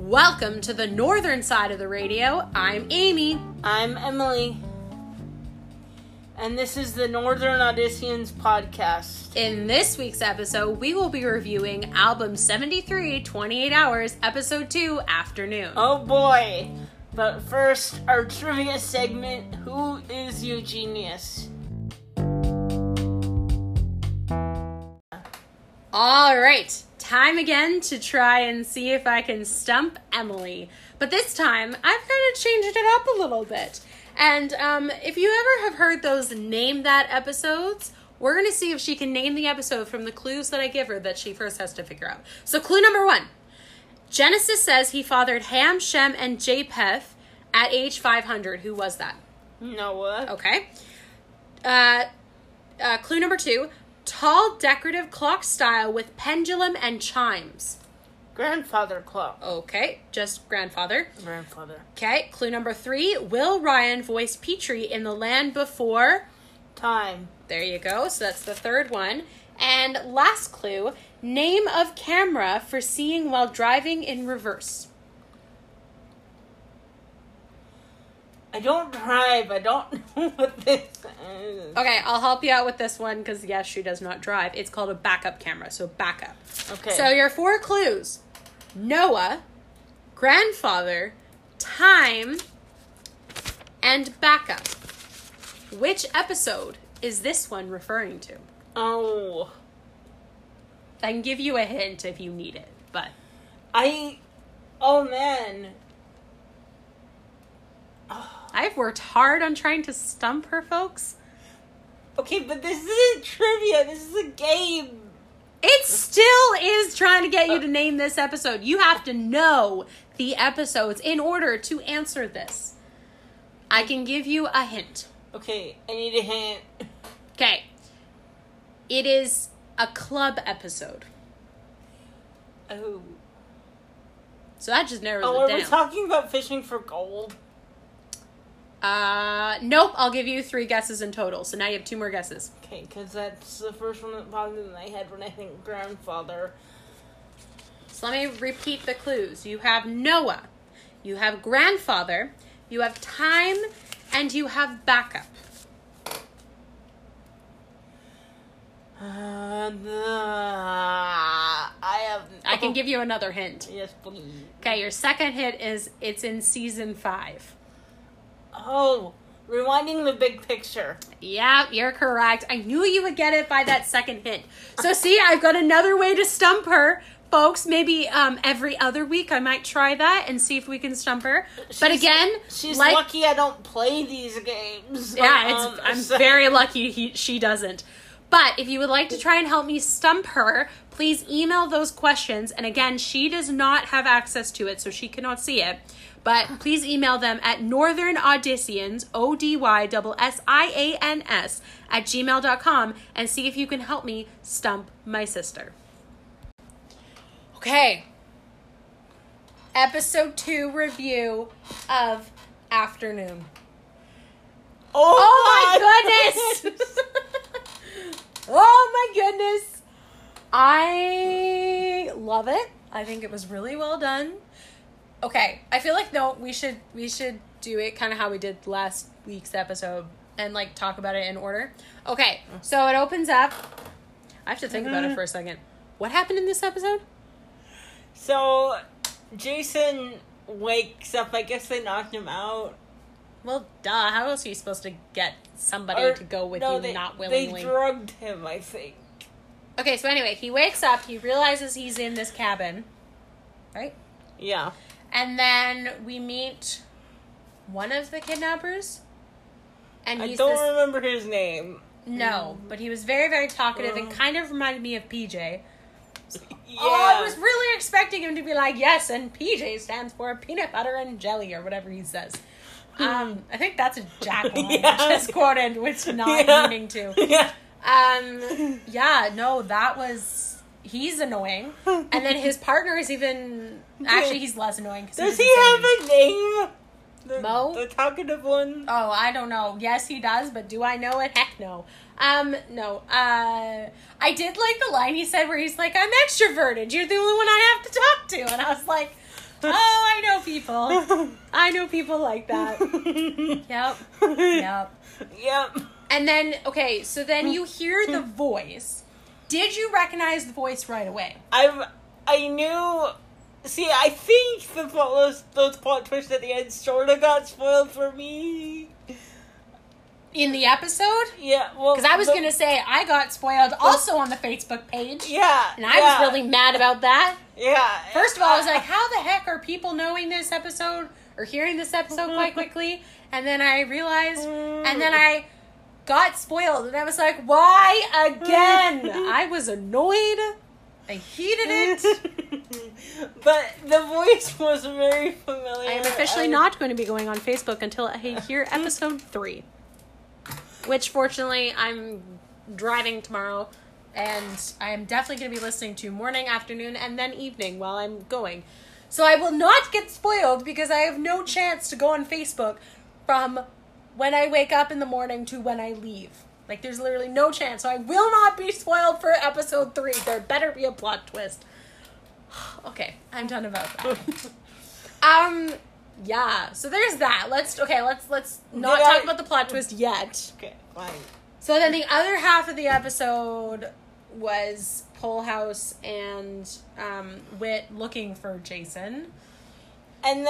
Welcome to the northern side of the radio. I'm Amy. I'm Emily. And this is the Northern Odysseans podcast. In this week's episode, we will be reviewing album 73, 28 Hours, episode 2, Afternoon. Oh boy. But first, our trivia segment, Who is Eugenius? Alright, time again to try and see if I can stump Emily. But this time, I've kind of changed it up a little bit. And if you ever have heard those Name That episodes, we're going to see if she can name the episode from the clues that I give her that she first has to figure out. So clue number 1. Genesis says he fathered Ham, Shem, and Japheth at age 500. Who was that? Noah. Okay. Clue number 2. Tall, decorative clock style with pendulum and chimes. Grandfather clock. Okay, just grandfather. Grandfather. Okay, clue number 3. Will Ryan voiced Petrie in The Land Before Time. There you go. So that's the third one. And last clue. Name of camera for seeing while driving in reverse. I don't drive. I don't know what this is. Okay, I'll help you out with this one because, yes, she does not drive. It's called a backup camera, so backup. Okay. So your 4 clues. Noah, grandfather, time, and backup. Which episode is this one referring to? Oh. I can give you a hint if you need it, but... Oh, man. I've worked hard on trying to stump her, folks. Okay, but this isn't trivia. This is a game. It still is trying to get you to name this episode. You have to know the episodes in order to answer this. I can give you a hint. Okay, I need a hint. Okay. It is a club episode. Oh. So that just narrows it are down. we talking about fishing for gold? Nope. I'll give you 3 guesses in total. So now you have 2 more guesses. Okay, because that's the first one that popped in my head when I think grandfather. So let me repeat the clues. You have Noah. You have grandfather. You have time. And you have backup. I can give you another hint. Yes, please. Okay, your second hint is it's in season 5. Oh, rewinding the big picture. Yeah, you're correct. I knew you would get it by that second hint. So see, I've got another way to stump her. Folks, maybe every other week I might try that and see if we can stump her. But again, she's lucky I don't play these games. Yeah, I'm very lucky she doesn't. But if you would like to try and help me stump her, please email those questions. And again, she does not have access to it, so she cannot see it. But please email them at northernodysseans, ODYSSIANS, @gmail.com and see if you can help me stump my sister. Okay. Episode 2 review of Afternoon. Oh my goodness! Oh my goodness! I love it. I think it was really well done. Okay, I feel like we should do it kind of how we did last week's episode and like talk about it in order. Okay, so it opens up. I have to think about it for a second. What happened in this episode? So, Jason wakes up. I guess they knocked him out. Well, duh. How else are you supposed to get somebody to go with you not willingly? They drugged him, I think. Okay, so anyway, he wakes up. He realizes he's in this cabin. Right? Yeah. And then we meet one of the kidnappers. And I don't remember his name. No, but he was very, very talkative and kind of reminded me of PJ. Yeah. Oh, I was really expecting him to be like, yes, and PJ stands for peanut butter and jelly, or whatever he says. I think that's a Jack line, which is quoted, which not meaning to. Yeah. That was... He's annoying. And then his partner is even... Actually, he's less annoying. Does he have a name? Mo? The talkative one? Oh, I don't know. Yes, he does, but do I know it? Heck no. No. I did like the line he said where he's like, I'm extroverted. You're the only one I have to talk to. And I was like, Oh, I know people. I know people like that. Yep. And then, okay, so then you hear the voice. Did you recognize the voice right away? I knew. See, I think those plot twists at the end sort of got spoiled for me. In the episode? Yeah, well... Because I was going to say, I got spoiled also on the Facebook page. Yeah. And I was really mad about that. Yeah. First of all, I was like, how the heck are people knowing this episode or hearing this episode quite quickly? And then I realized, and then I got spoiled. And I was like, why again? I was annoyed. I hated it. But the voice was very familiar. I am officially not going to be going on Facebook until I hear episode 3. Which, fortunately, I'm driving tomorrow, and I am definitely going to be listening to morning, afternoon, and then evening while I'm going. So I will not get spoiled because I have no chance to go on Facebook from when I wake up in the morning to when I leave. Like, there's literally no chance. So I will not be spoiled for episode 3. There better be a plot twist. Okay, I'm done about that. Yeah, so there's that. Let's not talk about the plot twist yet. Okay, fine. So then the other half of the episode was Polehouse and Whit looking for Jason. And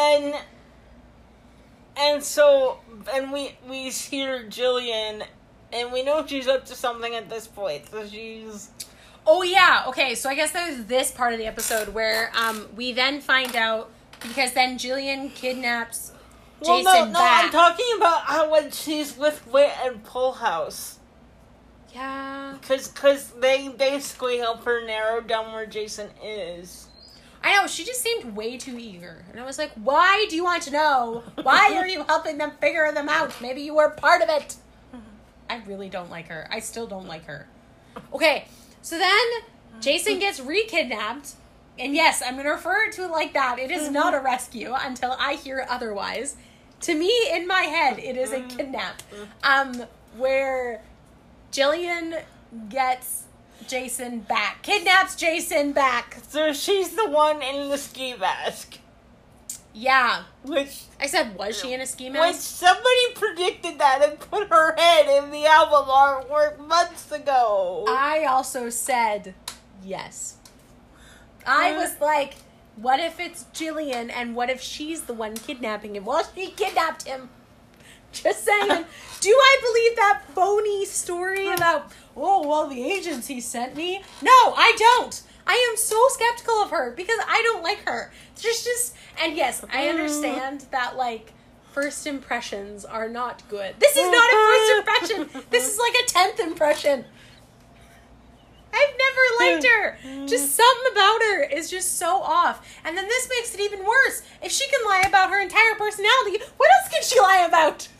we hear Jillian, and we know she's up to something at this point. So she's... Oh yeah, okay, so I guess there's this part of the episode where we then find out, because then Jillian kidnaps Jason back. I'm talking about how when she's with Whit and Polehouse. Yeah. Because they basically help her narrow down where Jason is. I know, she just seemed way too eager. And I was like, why do you want to know? Why are you helping them figure them out? Maybe you were part of it. I really don't like her. I still don't like her. Okay, so then Jason gets re-kidnapped. And yes, I'm going to refer to it like that. It is not a rescue until I hear otherwise. To me, in my head, it is a kidnap. Where Jillian gets Jason back. Kidnaps Jason back. So she's the one in the ski mask. Yeah. Which... I said, was she in a ski mask? Which somebody predicted that and put her head in the album artwork months ago. I also said yes. I was like, what if it's Jillian and what if she's the one kidnapping him? Well, she kidnapped him. Just saying. Do I believe that phony story about, oh, well, the agency sent me? No, I don't. I am so skeptical of her because I don't like her. Just, and yes, I understand that, like, first impressions are not good. This is not a first impression. This is like a 10th impression. I've never liked her. Just something about her is just so off. And then this makes it even worse. If she can lie about her entire personality, what else can she lie about?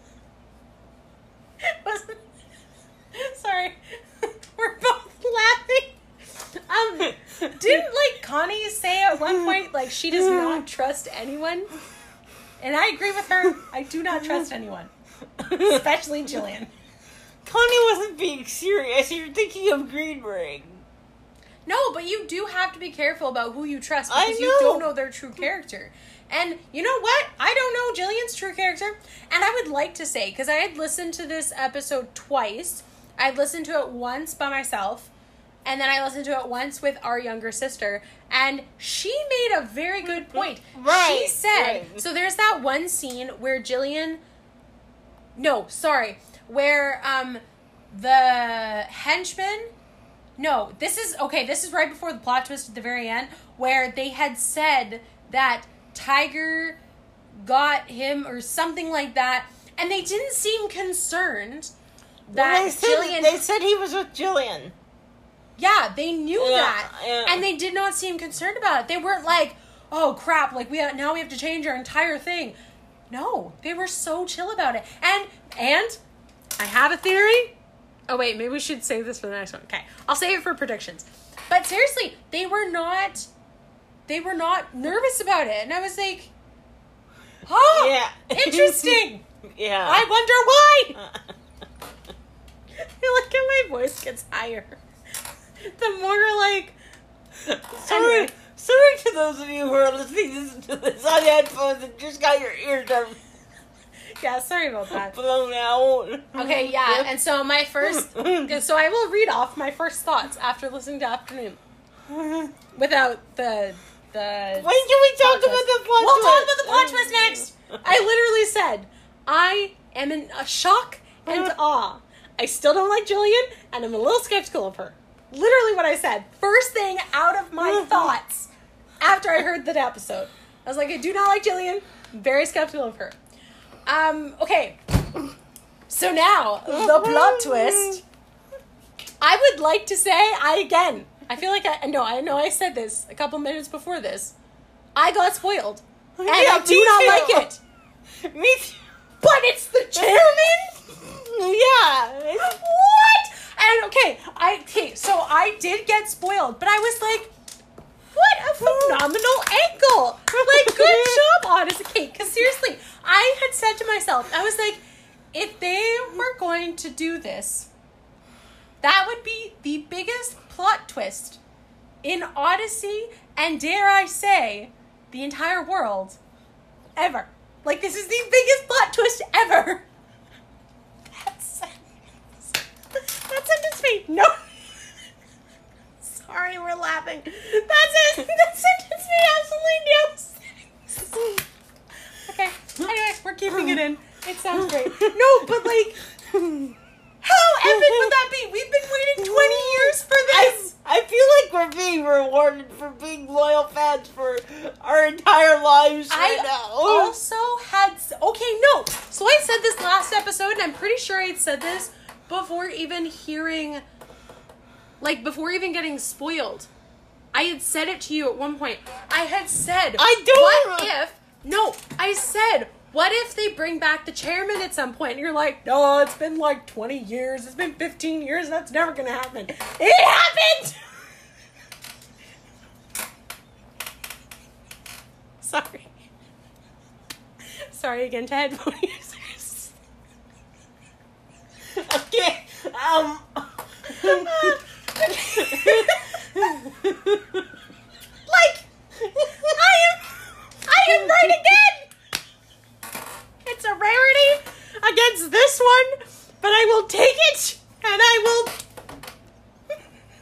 Sorry. We're both laughing. Didn't, like, Connie say at one point, like, she does not trust anyone? And I agree with her. I do not trust anyone. Especially Jillian. Connie wasn't being serious. You're thinking of Green Ring. No, but you do have to be careful about who you trust because you don't know their true character. And you know what? I don't know Jillian's true character. And I would like to say, because I had listened to this episode twice. I listened to it once by myself. And then I listened to it once with our younger sister. And she made a very good point. Right. She said, right. So there's that one scene where Jillian... No, sorry. Where the henchman... No, this is right before the plot twist at the very end, where they had said that Tiger got him or something like that, and they didn't seem concerned that Jillian... They said he was with Jillian. Yeah, they knew that, and they did not seem concerned about it. They weren't like, oh crap, like now we have to change our entire thing. No, they were so chill about it. And I have a theory. Oh wait, maybe we should save this for the next one. Okay, I'll save it for predictions. But seriously, they were not nervous about it, and I was like, oh, yeah, interesting. Yeah, I wonder why. I like how my voice gets higher. The more like, Sorry to those of you who are listening to this on headphones and just got your eardrum Yeah, sorry about that. blown out. Okay, yeah, and so my first... So I will read off my first thoughts after listening to Afternoon. Without the... When can we talk about the plot We'll twist? talk about the plot twist next! I literally said, I am in a shock and awe. I still don't like Jillian, and I'm a little skeptical of her. Literally what I said. First thing out of my thoughts after I heard that episode. I was like, I do not like Jillian. I'm very skeptical of her. Okay. So now, the plot twist. I would like to say, I feel like I know I said this a couple minutes before this. I got spoiled. And I do me not too. like it. Me too. But it's the chairman? Yeah. What? And okay, so I did get spoiled, but I was like, what a phenomenal angle. Like, good job, Odyssey. Okay, because seriously, I had said to myself, I was like, if they were going to do this, that would be the biggest plot twist in Odyssey, and dare I say, the entire world, ever. Like, this is the biggest plot twist ever. That sentence made no... Sorry, we're laughing. That sentence made absolutely no sense. Okay, anyway, we're keeping it in. It sounds great. No, but like... How epic would that be? We've been waiting 20 years for this. I feel like we're being rewarded for being loyal fans for our entire lives right now. Also had... Okay, no. So I said this last episode, and I'm pretty sure I had said this before even hearing... Like, before even getting spoiled. I had said it to you at one point. I had said... I said... What if they bring back the chairman at some point? And you're like, no, it's been like 20 years. It's been 15 years. That's never going to happen. It happened! Sorry. Sorry again to headphone users. Okay, Like, I am right again! It's a rarity against this one, but I will take it, and I will...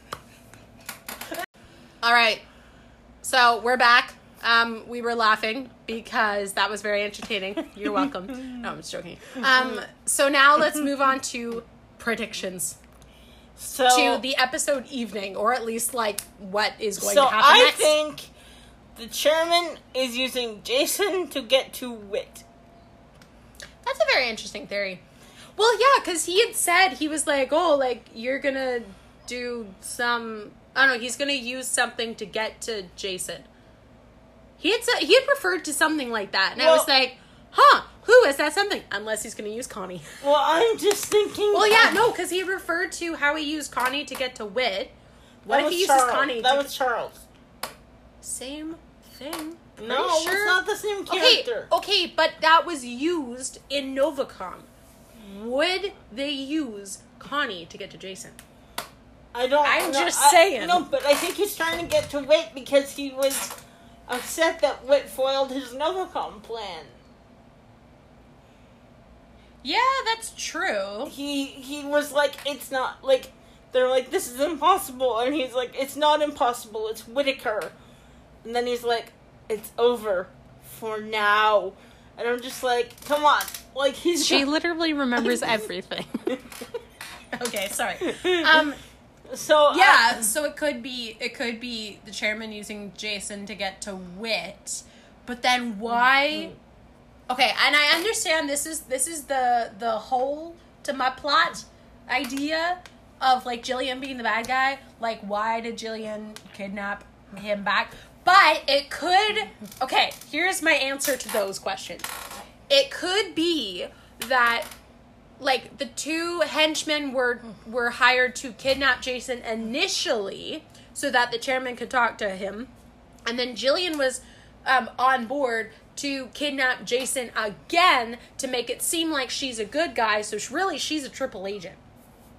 Alright, so we're back. We were laughing because that was very entertaining. You're welcome. No, I'm just joking. So now let's move on to predictions. To the episode evening, or at least, like, what is going to happen next. So I think the chairman is using Jason to get to Wit. That's a very interesting theory. Well, yeah, because he had said, he was like, oh, like, you're gonna do some... I don't know, he's gonna use something to get to Jason. He had referred to something like that, and I was like, huh, who is that something? Unless he's gonna use Connie. Well, I'm just thinking... Well, yeah, no, because he referred to how he used Connie to get to Wit. What if he uses Connie That was Charles. Same thing. No, sure? it's not the same character. Okay, but that was used in Novacom. Would they use Connie to get to Jason? I'm just saying. No, but I think he's trying to get to Wit because he was upset that Wit foiled his Novacom plan. Yeah, that's true. He was like, it's not, like, they're like, this is impossible, and he's like, it's not impossible, it's Whitaker. And then he's like, it's over for now. And I'm just like, come on. Like, She literally remembers everything. Okay, sorry. So it could be the chairman using Jason to get to Wit, but then why? Okay, and I understand this is the whole to my plot idea of, like, Jillian being the bad guy. Like, why did Jillian kidnap him back? But it could... Okay, here's my answer to those questions. It could be that, like, the two henchmen were hired to kidnap Jason initially so that the chairman could talk to him. And then Jillian was on board to kidnap Jason again to make it seem like she's a good guy, so she's a triple agent.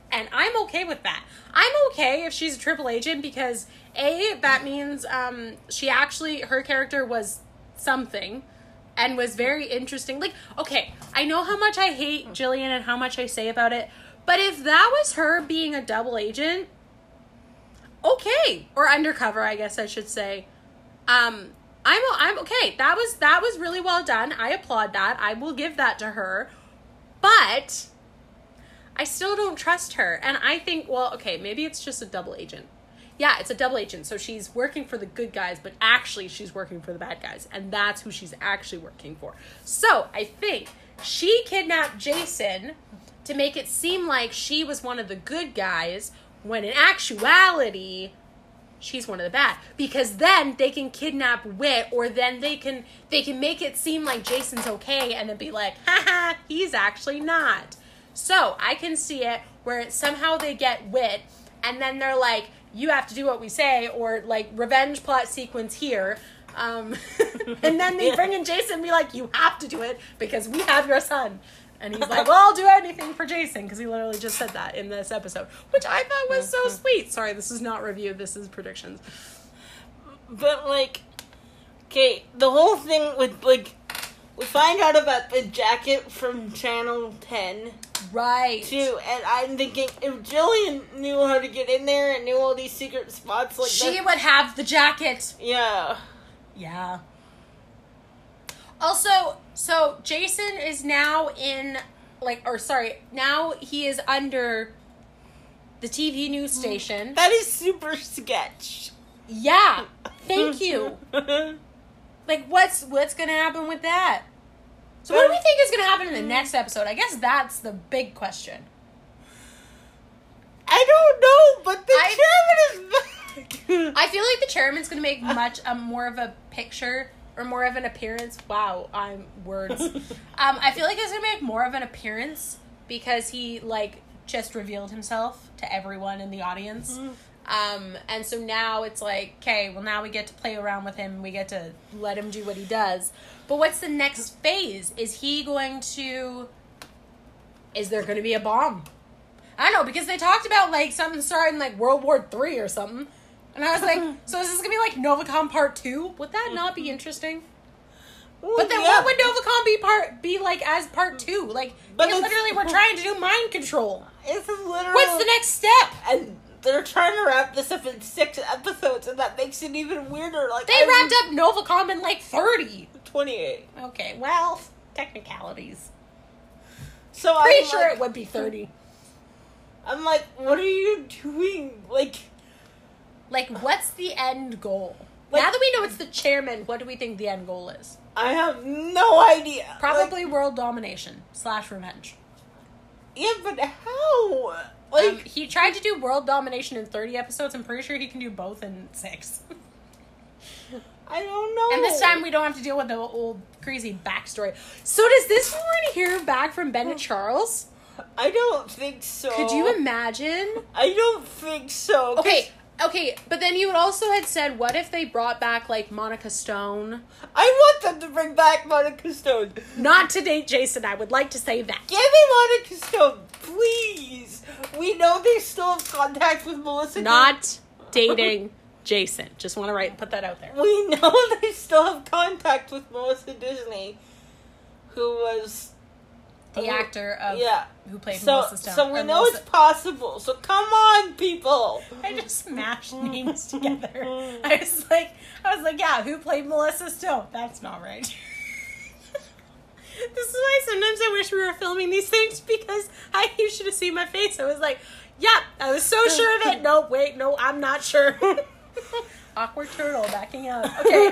And I'm okay with that. I'm okay if she's a triple agent because, A, that means she actually, her character was something and was very interesting. Like, okay, I know how much I hate Jillian and how much I say about it, but if that was her being a double agent, okay. Or undercover, I guess I should say. I'm okay. That was really well done. I applaud that. I will give that to her. But I still don't trust her. And I think, well, okay, maybe it's just a double agent. Yeah, it's a double agent. So she's working for the good guys, but actually she's working for the bad guys. And that's who she's actually working for. So I think she kidnapped Jason to make it seem like she was one of the good guys, when in actuality, she's one of the bad. Because then they can kidnap Whit, or then they can make it seem like Jason's okay, and then be like, haha, he's actually not. So I can see it where somehow they get Whit, and then they're like, you have to do what we say, or like revenge plot sequence here. And then they bring in Jason and be like, you have to do it because we have your son. And he's like, well, I'll do anything for Jason, because he literally just said that in this episode, which I thought was so sweet. Sorry, this is not review, this is predictions. But, like, okay, the whole thing with, like, we find out about the jacket from Channel 10. Right. Too, and I'm thinking, if Jillian knew how to get in there and knew all these secret spots like that, she would have the jacket. Yeah. Yeah. Also, so Jason is now now he is under the TV news station. That is super sketch. Yeah. Thank you. Like, what's gonna happen with that? So what do we think is gonna happen in the next episode? I guess that's the big question. I don't know, but the chairman is back. I feel like the chairman's gonna make much more of a picture, or more of an appearance. Wow, I'm words. I feel like he's gonna make more of an appearance because he, like, just revealed himself to everyone in the audience. And so now it's like, okay, well, now we get to play around with him. We get to let him do what he does. But what's the next phase? Is there going to be a bomb? I don't know, because they talked about, like, something starting, like, World War III or something. And I was like, so is this going to be, like, Novacom Part 2? Would that not be interesting? But then what would Novacom be like as Part 2? Like, because literally we're trying to do mind control. It's literally... What's the next step? And they're trying to wrap this up in 6 episodes, and that makes it even weirder. Like, they wrapped up Novacom in, like, 30. 28. Okay, well, technicalities. So Pretty sure it would be 30. I'm like, what are you doing? Like, what's the end goal? Like, now that we know it's the chairman, what do we think the end goal is? I have no idea. Probably world domination / revenge. Yeah, but how? Like, he tried to do world domination in 30 episodes. I'm pretty sure he can do both in 6. I don't know. And this time we don't have to deal with the old crazy backstory. So does this mean we're going to hear back from Ben and Charles? I don't think so. Could you imagine? I don't think so. Okay, but then you also had said, what if they brought back, like, Monica Stone? I want them to bring back Monica Stone. Not to date Jason, I would like to say that. Give me Monica Stone, please. We know they still have contact with Melissa. Not dating Jason. Just want to put that out there. We know they still have contact with Melissa Disney, who was... the actor of who played Melissa Stone. So we know it's possible. So come on, people. I just smashed names together. I was like, yeah, who played Melissa Stone? That's not right. This is why sometimes I wish we were filming these things, because you should have seen my face. I was like, yeah, I was so sure of it. No, wait, no, I'm not sure. Awkward turtle backing up. Okay.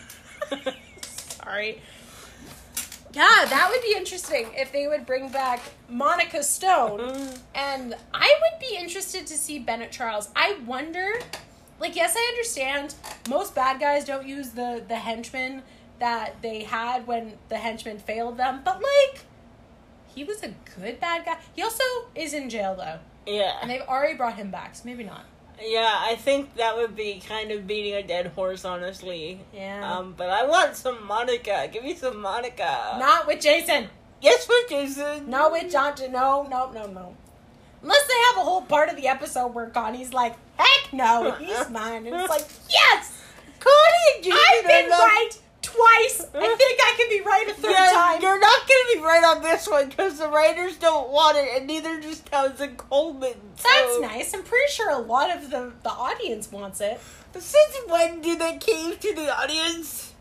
Sorry. Yeah, that would be interesting if they would bring back Monica Stone. And I would be interested to see Bennett Charles. I wonder, like, yes, I understand most bad guys don't use the henchmen that they had when the henchmen failed them. But, like, he was a good bad guy. He also is in jail, though. Yeah. And they've already brought him back, so maybe not. Yeah, I think that would be kind of beating a dead horse, honestly. Yeah. But I want some Monica. Give me some Monica. Not with Jason. Yes, with Jason. No, with John. No. Unless they have a whole part of the episode where Connie's like, heck no, he's mine. And it's like, yes! Connie and Jason I've been are not- right twice. I think I can be right a third time. You're not going to be right on this one because the writers don't want it, and neither does Townsend Coleman. So. That's nice. I'm pretty sure a lot of the audience wants it. But since when did they cave to the audience?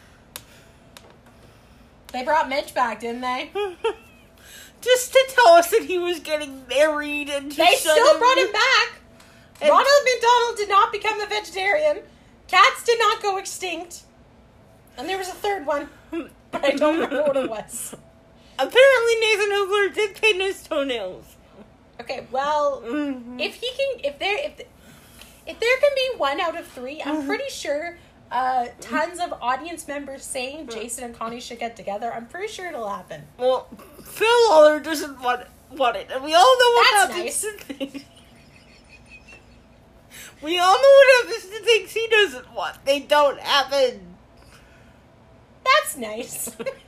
They brought Mitch back, didn't they? Just to tell us that he was getting married and to They shut still brought him back. And- Ronald McDonald did not become a vegetarian. Cats did not go extinct. And there was a third one. But I don't remember what it was. Apparently Nathan Ogler did paint his toenails. Okay, well, if there can be 1 out of 3, I'm pretty sure tons of audience members saying Jason and Connie should get together. I'm pretty sure it'll happen. Well, Phil Lawler doesn't want it, and we all know what That's happens nice. to things. We all know what happens to things he doesn't want. They don't happen. That's nice.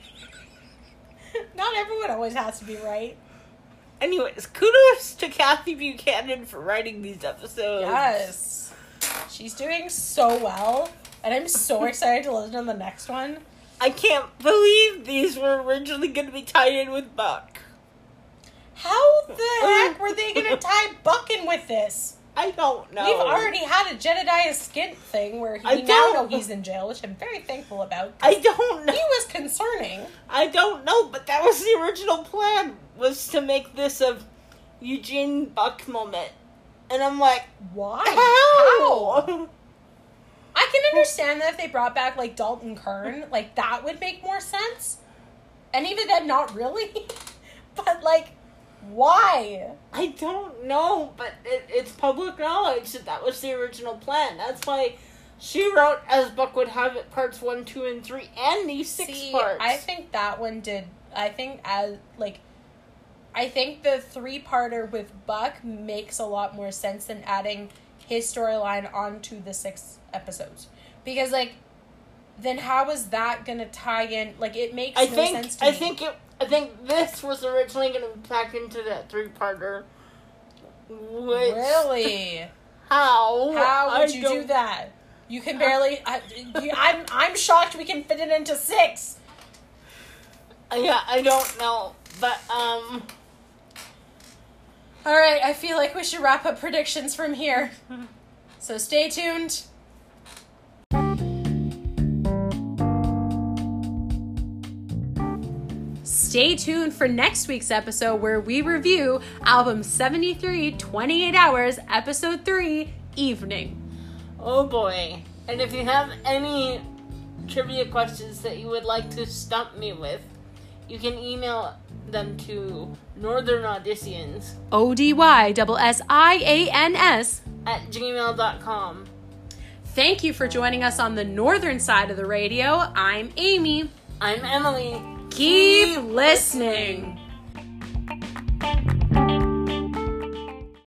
Not everyone always has to be right. Anyways, kudos to Kathy Buchanan for writing these episodes. Yes. She's doing so well. And I'm so excited to listen to the next one. I can't believe these were originally going to be tied in with Buck. How the heck were they going to tie Buck in with this? I don't know. We've already had a Jedediah Skint thing where we now know he's in jail, which I'm very thankful about. I don't know. He was concerning. I don't know, but that was the original plan, was to make this a Eugene Buck moment. And I'm like, Why? how? I can understand that if they brought back, like, Dalton Kern, like, that would make more sense. And even then, not really. But, like, why? I don't know, but it's public knowledge that was the original plan. That's why she wrote As Buck Would Have It parts 1, 2, and 3, and these 6 parts. I think that one did. I think the 3-parter with Buck makes a lot more sense than adding his storyline onto the 6 episodes. Because, like, then how is that going to tie in? Like, it makes no sense to me. I think this was originally going to be packed into that 3-parter. Really? How? How would you do that? You can barely... I'm shocked we can fit it into 6. Yeah, I don't know. But, Alright, I feel like we should wrap up predictions from here. So stay tuned. Stay tuned for next week's episode where we review album 73, 28 Hours, episode 3, Evening. oh boy. And if you have any trivia questions that you would like to stump me with, you can email them to Northern Auditions ODYSSIANS @gmail.com. Thank you for joining us on the northern side of the radio. I'm Amy. I'm Emily. Keep listening.